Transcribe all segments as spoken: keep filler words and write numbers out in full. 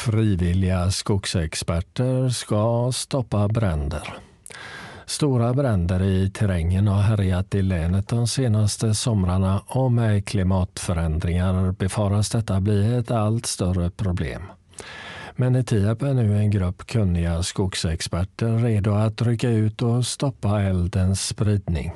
Frivilliga skogsexperter ska stoppa bränder. Stora bränder i terrängen har härjat i länet de senaste somrarna och med klimatförändringar befaras detta bli ett allt större problem. Men i Tierp är nu en grupp kunniga skogsexperter redo att rycka ut och stoppa eldens spridning.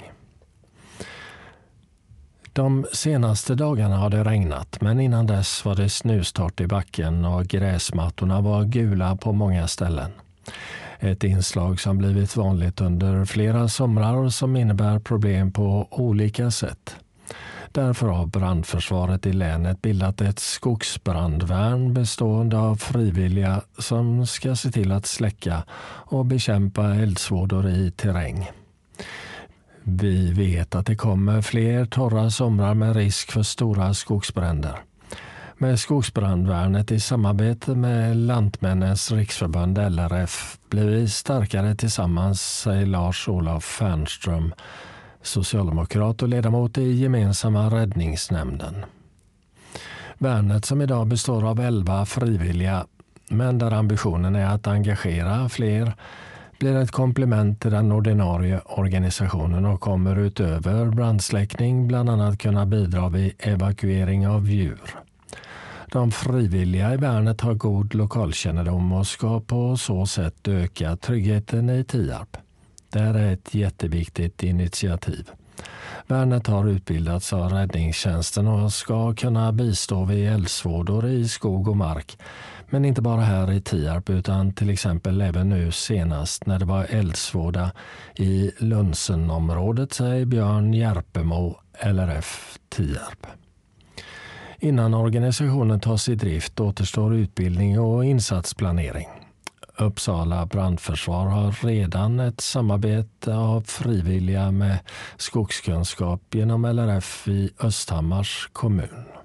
De senaste dagarna har det regnat, men innan dess var det snustort i backen och gräsmattorna var gula på många ställen. Ett inslag som blivit vanligt under flera somrar som innebär problem på olika sätt. Därför har brandförsvaret i länet bildat ett skogsbrandvärn bestående av frivilliga som ska se till att släcka och bekämpa eldsvådor i terräng. Vi vet att det kommer fler torra somrar med risk för stora skogsbränder. Med skogsbrandvärnet i samarbete med Lantmännens riksförbund L R F blir vi starkare tillsammans, säger Lars-Olof Fernström, socialdemokrat och ledamot i gemensamma räddningsnämnden. Värnet, som idag består av elva frivilliga, men där ambitionen är att engagera fler, blir ett komplement till den ordinarie organisationen och kommer utöver brandsläckning bland annat kunna bidra vid evakuering av djur. De frivilliga i värnet har god lokalkännedom och ska på så sätt öka tryggheten i Tierp. Det här är ett jätteviktigt initiativ. Värnet har utbildats av räddningstjänsten och ska kunna bistå vid eldsvådor i skog och mark. Men inte bara här i Tierp utan till exempel även nu senast när det var eldsvåda i Lunsenområdet, säger Björn Järpemo, L R F Tierp. Innan organisationen tas i drift återstår utbildning och insatsplanering. Uppsala brandförsvar har redan ett samarbete av frivilliga med skogskunskap genom L R F i Östhammars kommun.